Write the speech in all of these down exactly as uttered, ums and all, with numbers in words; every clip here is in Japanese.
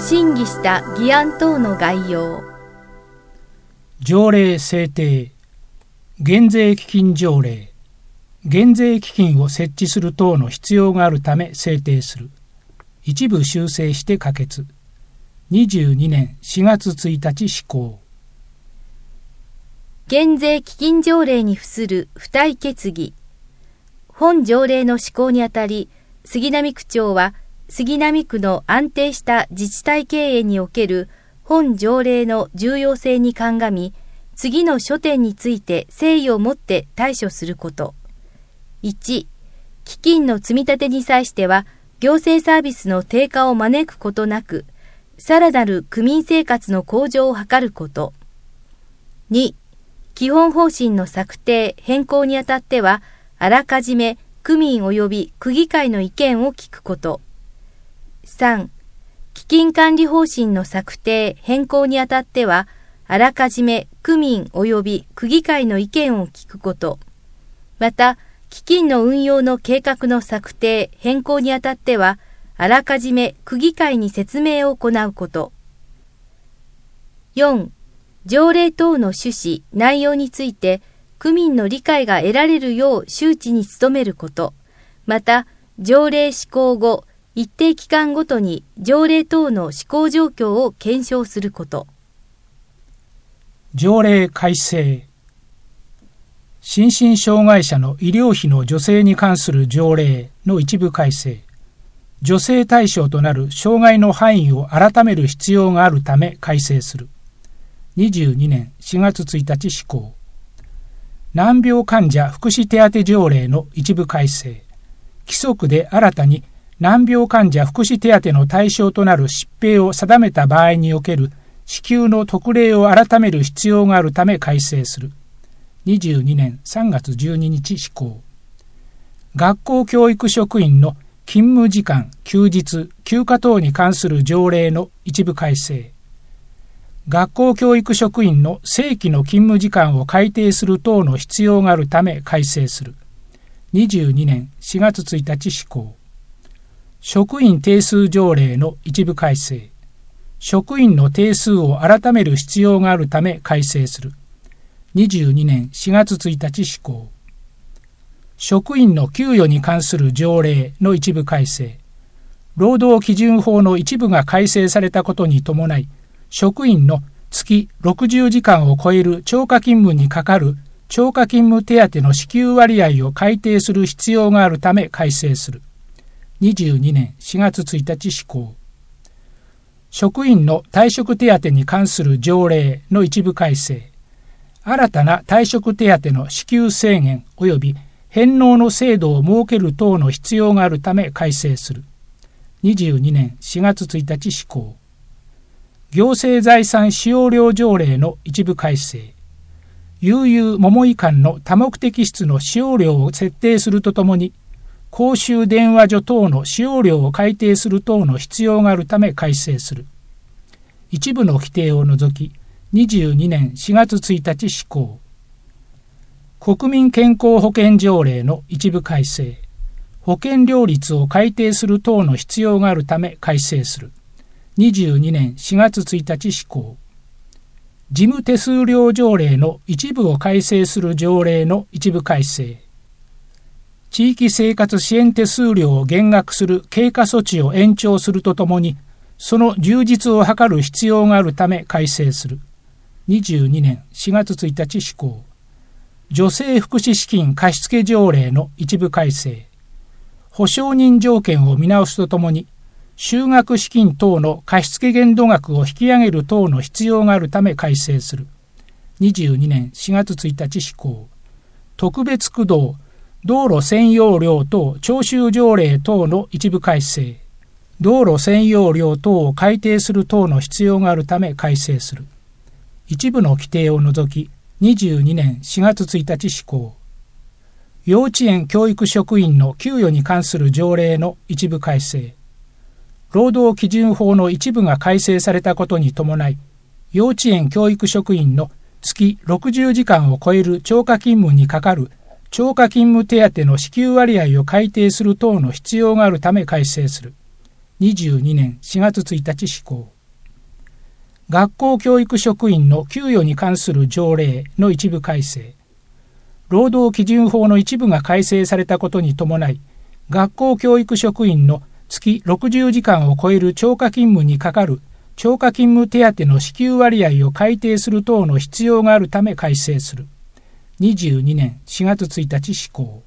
審議した議案等の概要。 条例制定。減税基金条例。減税基金を設置する等の必要があるため制定する。一部修正して可決。にじゅうにねんしがつついたち施行。 減税基金条例に付する付帯決議。本条例の施行にあたり、杉並区長は杉並区の安定した自治体経営における本条例の重要性に鑑み、次の諸点について誠意をもって対処すること。いち、基金の積み立てに際しては、行政サービスの低下を招くことなく、さらなる区民生活の向上を図ること。に、基本方針の策定・変更にあたっては、あらかじめ区民及び区議会の意見を聞くこと。さん、基金管理方針の策定・変更にあたっては、あらかじめ区民及び区議会の意見を聞くこと。また、基金の運用の計画の策定・変更にあたっては、あらかじめ区議会に説明を行うこと。よん、条例等の趣旨・内容について、区民の理解が得られるよう周知に努めること。また、条例施行後、一定期間ごとに条例等の施行状況を検証すること。 条例改正。心身障害者の医療費の助成に関する条例の一部改正。助成対象となる障害の範囲を改める必要があるため改正する。にじゅうにねんしがつついたち施行。難病患者福祉手当条例の一部改正。規則で新たに難病患者福祉手当の対象となる疾病を定めた場合における支給の特例を改める必要があるため改正する。にじゅうにねんさんがつじゅうににち施行。学校教育職員の勤務時間、休日、休暇等に関する条例の一部改正。学校教育職員の正規の勤務時間を改定する等の必要があるため改正する。にじゅうにねんしがつついたち施行。職員定数条例の一部改正。職員の定数を改める必要があるため改正する。にじゅうにねんしがつついたち施行。職員の給与に関する条例の一部改正。労働基準法の一部が改正されたことに伴い、職員の月ろくじゅうじかんを超える超過勤務にかかる超過勤務手当の支給割合を改定する必要があるため改正する。にじゅうにねんしがつついたち施行。職員の退職手当に関する条例の一部改正。新たな退職手当の支給制限及び返納の制度を設ける等の必要があるため改正する。にじゅうにねんしがつついたち施行。行政財産使用料条例の一部改正。悠々桃井間の多目的室の使用料を設定するとともに、公衆電話所等の使用料を改定する等の必要があるため改正する。一部の規定を除き、にじゅうにねんしがつついたち施行。国民健康保険条例の一部改正。保険料率を改定する等の必要があるため改正する。にじゅうにねんしがつついたち施行。事務手数料条例の一部を改正する条例の一部改正。地域生活支援手数料を減額する経過措置を延長するとともに、その充実を図る必要があるため改正する。にじゅうにねんしがつついたち施行。女性福祉資金貸付条例の一部改正。保証人条件を見直すとともに、就学資金等の貸付限度額を引き上げる等の必要があるため改正する。にじゅうにねんしがつついたち施行。特別区道、道路占用料等徴収条例等の一部改正。道路占用料等を改定する等の必要があるため改正する。一部の規定を除き、にじゅうにねんしがつついたち施行。幼稚園教育職員の給与に関する条例の一部改正。労働基準法の一部が改正されたことに伴い、幼稚園教育職員の月ろくじゅうじかんを超える超過勤務にかかる超過勤務手当の支給割合を改定する等の必要があるため改正する。にじゅうにねんしがつついたち施行。 学校教育職員の給与に関する条例の一部改正、労働基準法の一部が改正されたことに伴い、学校教育職員の月ろくじゅうじかんを超える超過勤務にかかる超過勤務手当の支給割合を改定する等の必要があるため改正する。にじゅうにねんしがつついたち施行。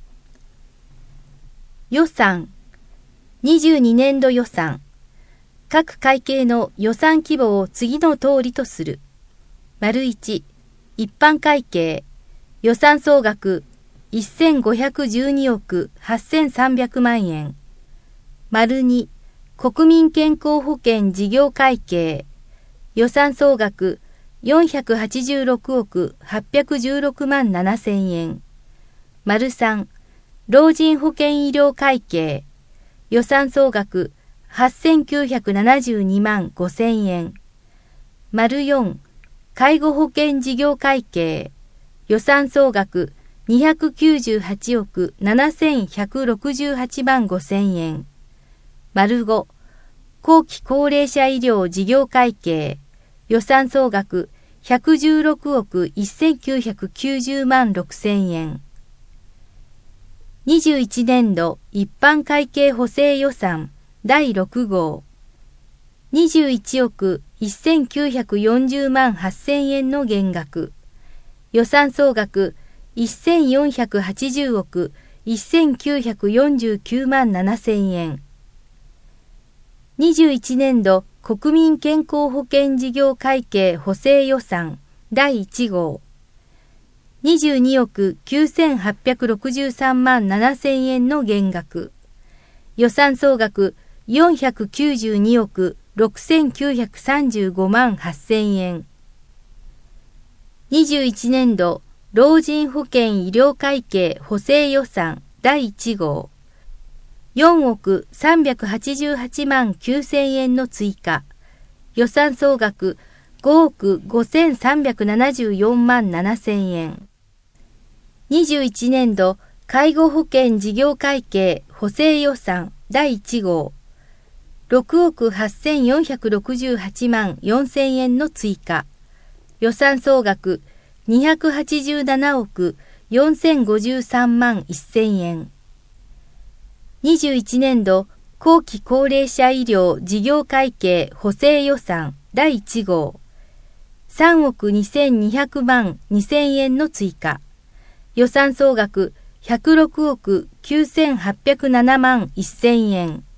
予算。にじゅうにねんど予算。各会計の予算規模を次の通りとする。丸いち、一般会計。予算総額せんごひゃくじゅうにおくはっせんさんびゃくまんえん。丸に、国民健康保険事業会計。予算総額よんひゃくはちじゅうろくおくはっぴゃくじゅうろくまんななせんえん。丸さん、老人保険医療会計。予算総額はっせんきゅうひゃくななじゅうにまんごせんえん。丸よん、介護保険事業会計。予算総額にひゃくきゅうじゅうはちおくななせんひゃくろくじゅうはちまんごせんえん。丸ご、後期高齢者医療事業会計。予算総額ひゃくじゅうろくおくせんきゅうひゃくきゅうじゅうまんろくせんえん。にじゅういちねんど一般会計補正予算だいろくごう。にじゅういちおくせんきゅうひゃくよんじゅうまんはっせんえんの減額。予算総額せんよんひゃくはちじゅうおくせんきゅうひゃくよんじゅうきゅうまんななせんえん。にじゅういちねんど国民健康保険事業会計補正予算だいいちごう。にじゅうにおくきゅうせんはっぴゃくろくじゅうさんまんななせんえんの減額。予算総額よんひゃくきゅうじゅうにおくろくせんきゅうひゃくさんじゅうごまんはっせんえん。にじゅういちねんど老人保険医療会計補正予算だいいちごう。よんおくさんびゃくはちじゅうはちまんきゅうせんえんの追加。予算総額ごおくごせんさんびゃくななじゅうよんまんななせんえん。にじゅういちねんど介護保険事業会計補正予算だいいちごう。ろくおくはっせんよんひゃくろくじゅうはちまんよんせんえんの追加。予算総額にひゃくはちじゅうななおくよんせんごじゅうさんまんせんえん。にじゅういちねんど後期高齢者医療事業会計補正予算だいいちごう。さんおくにせんにひゃくまんにせんえんの追加。予算総額ひゃくろくおくきゅうせんはっぴゃくななまんせんえん。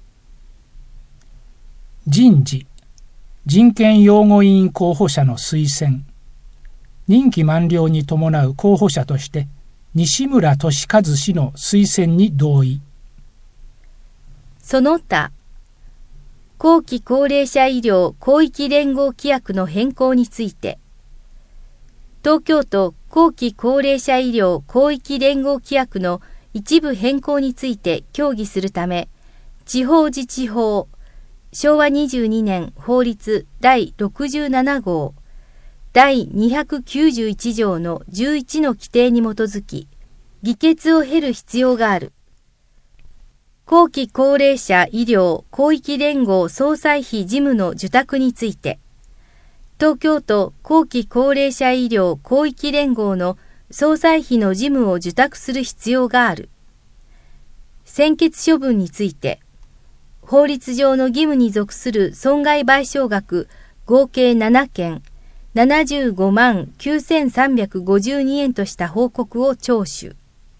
人事、人権擁護委員候補者の推薦。任期満了に伴う候補者として西村俊一氏の推薦に同意。 その他、後期高齢者医療広域連合規約の変更について、東京都後期高齢者医療広域連合規約の一部変更について協議するため、地方自治法、しょうわにじゅうにねん法律だいろくじゅうななごう、だいにひゃくきゅうじゅういちじょうのじゅういちの規定に基づき、議決を経る必要がある。後期高齢者医療広域連合総裁費事務の受託について、東京都後期高齢者医療広域連合の総裁費の事務を受託する必要がある。専決処分について、法律上の義務に属する損害賠償額合計ななけん、ななじゅうごまんきゅうせんさんびゃくごじゅうにえんとした報告を聴取。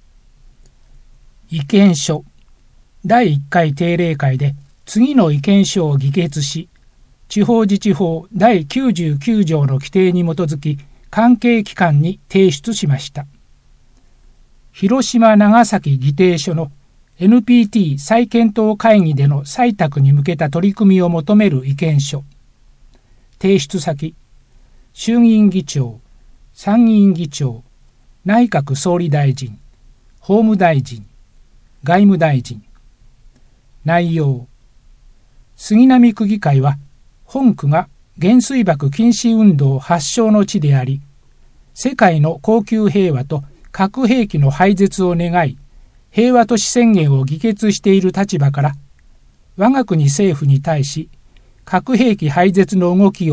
意見書。だいいっかい定例会で次の意見書を議決し、地方自治法だいきゅうじゅうきゅうじょうの規定に基づき関係機関に提出しました。広島長崎議定書の エヌピーティー 再検討会議での採択に向けた取り組みを求める意見書。提出先、衆議院議長、参議院議長、内閣総理大臣、法務大臣、外務大臣。内容。杉並区議会は、本区が原水爆禁止運動発祥の地であり、世界の恒久平和と核兵器の廃絶を願い、平和都市宣言を議決している立場から、我が国政府に対し、核兵器廃絶の動きを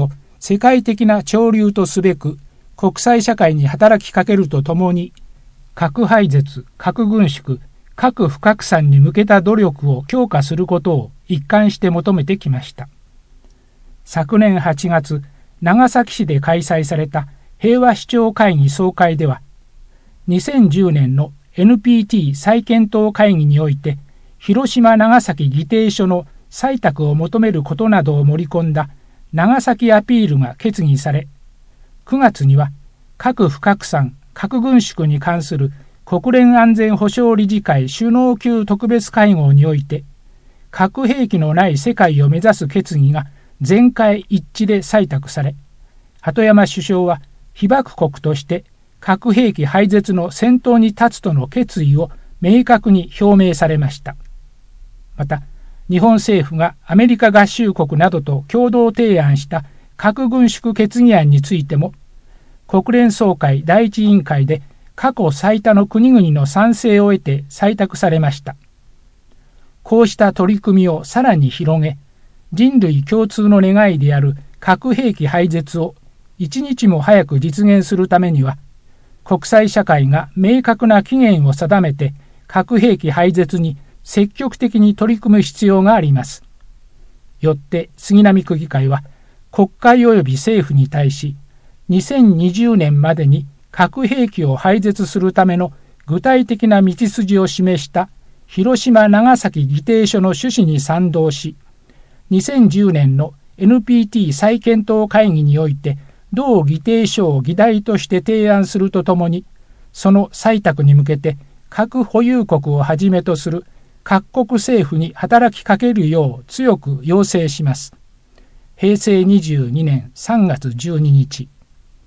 世界的な潮流とすべく国際社会に働きかけるとともに、核廃絶、核軍縮、核不拡散に向けた努力を強化することを一貫して求めてきました。昨年はちがつ、長崎市で開催された平和首長会議総会では、にせんじゅうねんの エヌピーティー 再検討会議において、広島長崎議定書の採択を求めることなどを盛り込んだ長崎アピールが決議され、くがつには核不拡散、核軍縮に関する国連安全保障理事会首脳級特別会合において、核兵器のない世界を目指す決議が全会一致で採択され、鳩山首相は被爆国として核兵器廃絶の先頭に立つとの決意を明確に表明されました。また、日本政府がアメリカ合衆国などと共同提案した核軍縮決議案についても、国連総会第一委員会で過去最多の国々の賛成を得て採択されました。こうした取り組みをさらに広げ、人類共通の願いである核兵器廃絶を一日も早く実現するためには、国際社会が明確な期限を定めて核兵器廃絶に積極的に取り組む必要があります。よって杉並区議会は国会及び政府に対し、にせんにじゅうねんまでに核兵器を廃絶するための具体的な道筋を示した広島長崎議定書の趣旨に賛同し、にせんじゅうねんの エヌピーティー 再検討会議において同議定書を議題として提案するとともに、その採択に向けて核保有国をはじめとする各国政府に働きかけるよう強く要請します。へいせいにじゅうにねんさんがつじゅうににち。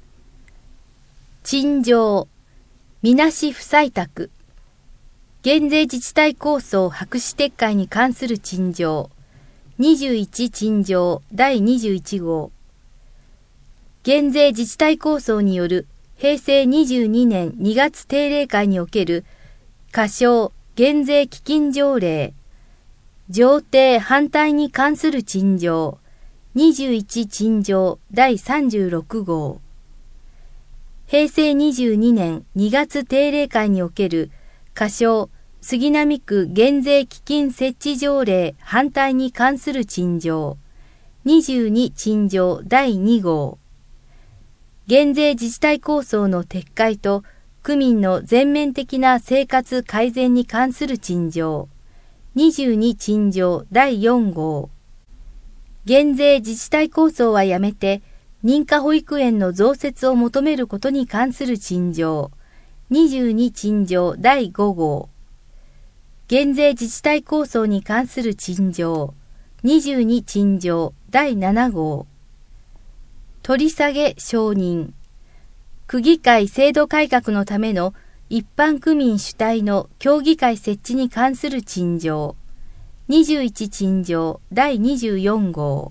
陳情、みなし不採択。減税自治体構想白紙撤回に関する陳情。にじゅういち陳情だいにじゅういち号。減税自治体構想によるへいせいにじゅうにねんにがつ定例会における仮称減税基金条例、条定反対に関する陳情。にじゅういち陳情だいさんじゅうろく号。へいせいにじゅうにねんにがつ定例会における仮称杉並区減税基金設置条例反対に関する陳情。にじゅうに陳情だいに号。減税自治体構想の撤回と区民の全面的な生活改善に関する陳情。にじゅうに陳情だいよん号。減税自治体構想はやめて認可保育園の増設を求めることに関する陳情。にじゅうに陳情だいご号。減税自治体構想に関する陳情。にじゅうに陳情だいなな号。取り下げ承認。区議会制度改革のための一般区民主体の協議会設置に関する陳情。にじゅういち陳情だいにじゅうよん号。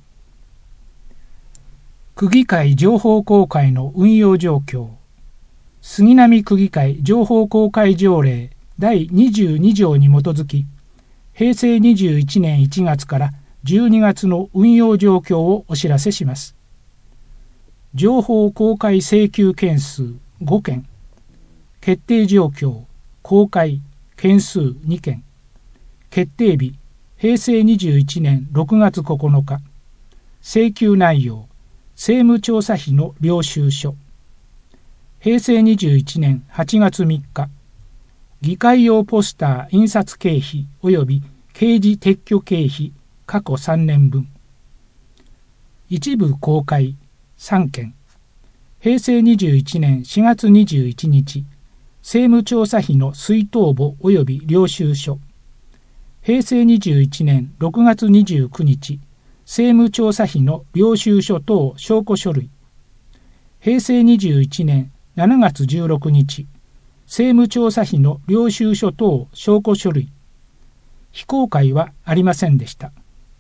区議会情報公開の運用状況。杉並区議会情報公開条例だいにじゅうに条に基づき、へいせいにじゅういちねんいちがつからじゅうにがつの運用状況をお知らせします。情報公開請求件数ごけん、決定状況、公開、件数にけん、決定日、へいせいにじゅういちねんろくがつここのか、請求内容、政務調査費の領収書、へいせいにじゅういちねんはちがつみっか、議会用ポスター印刷経費及び掲示撤去経費過去さんねんぶん、一部公開さんけん、へいせいにじゅういちねんしがつにじゅういちにち、政務調査費の出納簿及び領収書、へいせいにじゅういちねんろくがつにじゅうくにち、政務調査費の領収書等証拠書類、へいせいにじゅういちねんしちがつじゅうろくにち、政務調査費の領収書等証拠書類、非公開はありませんでした。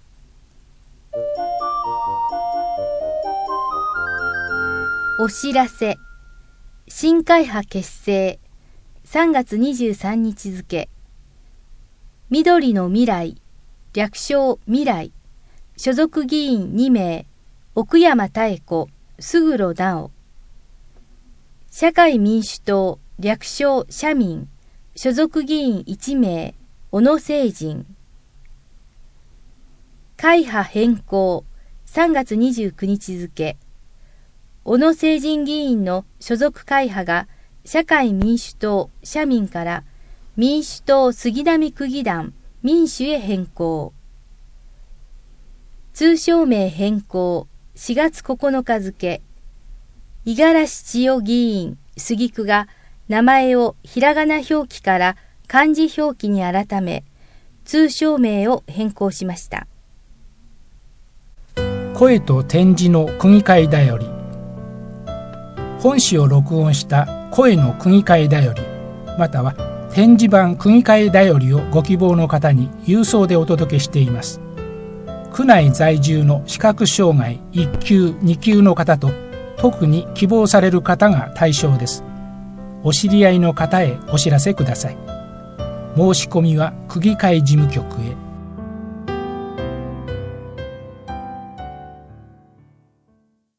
お知らせ。新会派結成。さんがつにじゅうさんにち付。緑の未来、略称未来。所属議員にめい、奥山妙子、 菅呂直。社会民主党、略称社民、所属議員いち名、小野誠人。会派変更、さんがつにじゅうくにち付。小野誠人議員の所属会派が社会民主党、社民から民主党杉並区議団、民主へ変更。通称名変更、しがつここのか付。五十嵐千代議員、杉区が名前をひらがな表記から漢字表記に改め、通称名を変更しました。 声と点字の区議会だより。本誌を録音した声の区議会だより、または点字版区議会だよりをご希望の方に郵送でお届けしています。区内在住の視覚障害いっ級に級の方と特に希望される方が対象です。お知り合いの方へお知らせください。申し込みは区議会事務局へ。